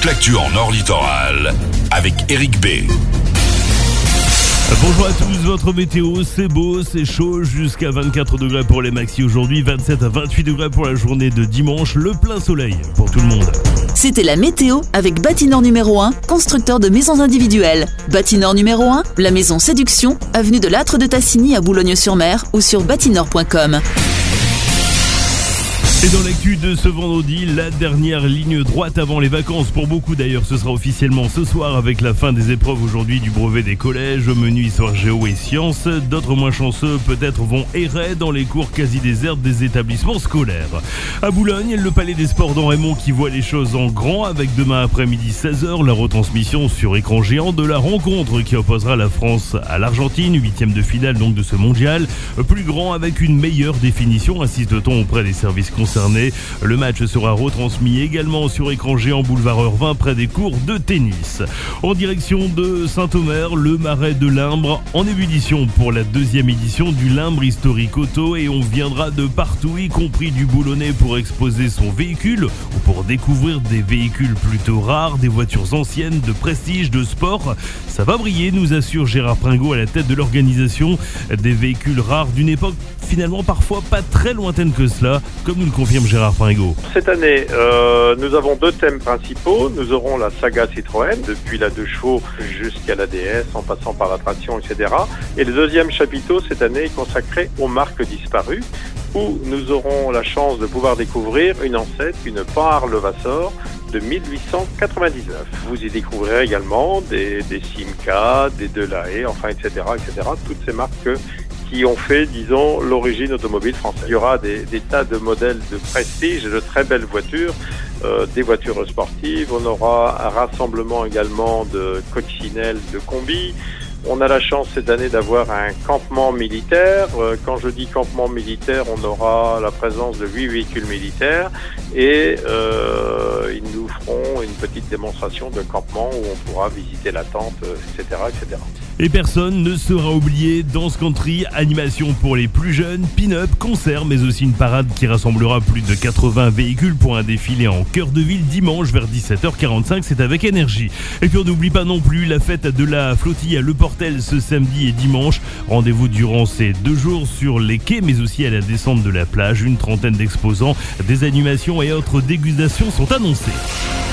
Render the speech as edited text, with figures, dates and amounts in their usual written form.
toute l'actu en Nord Littoral avec Eric B. Bonjour à tous, votre météo, c'est beau, c'est chaud, jusqu'à 24 degrés pour les maxi aujourd'hui, 27 à 28 degrés pour la journée de dimanche, le plein soleil pour tout le monde. C'était la météo avec Bâtineur numéro 1, constructeur de maisons individuelles. Bâtineur numéro 1, la maison Séduction, avenue de l'Âtre de Tassigny à Boulogne-sur-Mer ou sur bâtineur.com. Et dans l'actu de ce vendredi, la dernière ligne droite avant les vacances. Pour beaucoup d'ailleurs, ce sera officiellement ce soir avec la fin des épreuves aujourd'hui du brevet des collèges, au menu histoire géo et sciences. D'autres moins chanceux peut-être vont errer dans les cours quasi désertes des établissements scolaires. À Boulogne, le Palais des Sports d'En Raymond qui voit les choses en grand avec demain après-midi 16h la retransmission sur écran géant de la rencontre qui opposera la France à l'Argentine, 8e de finale donc de ce mondial. Plus grand avec une meilleure définition, insiste-t-on auprès des services concernés. Le match sera retransmis également sur écran géant boulevard Irvin près des cours de tennis. En direction de Saint-Omer, le marais de Limbre en ébullition pour la deuxième édition du Limbre Historique Auto et on viendra de partout, y compris du Boulonnais pour exposer son véhicule ou pour découvrir des véhicules plutôt rares, des voitures anciennes, de prestige, de sport. Ça va briller, nous assure Gérard Pringot à la tête de l'organisation. Des véhicules rares d'une époque finalement parfois pas très lointaine que cela, comme nous le confirme Gérard Pringot. Cette année, nous avons deux thèmes principaux. Nous aurons la saga Citroën, depuis la 2 chevaux jusqu'à la DS, en passant par la traction, etc. Et le deuxième chapiteau, cette année, est consacré aux marques disparues, où nous aurons la chance de pouvoir découvrir une ancêtre, une Panhard Levasseur de 1899. Vous y découvrirez également des Simca, des Delahaye, enfin, etc., etc. Toutes ces marques qui ont fait, disons, l'origine automobile française. Il y aura des tas de modèles de prestige, de très belles voitures, des voitures sportives. On aura un rassemblement également de coccinelles, de combis. On a la chance cette année d'avoir un campement militaire. Quand je dis campement militaire, on aura la présence de 8 véhicules militaires et ils nous feront une petite démonstration de campement où on pourra visiter la tente, etc., etc. Et personne ne sera oublié dans ce country, animation pour les plus jeunes, pin-up, concert, mais aussi une parade qui rassemblera plus de 80 véhicules pour un défilé en cœur de ville dimanche vers 17h45, c'est avec énergie. Et puis on n'oublie pas non plus la fête de la flottille à Le Portel ce samedi et dimanche. Rendez-vous durant ces 2 jours sur les quais, mais aussi à la descente de la plage. Une trentaine d'exposants, des animations et autres dégustations sont annoncées.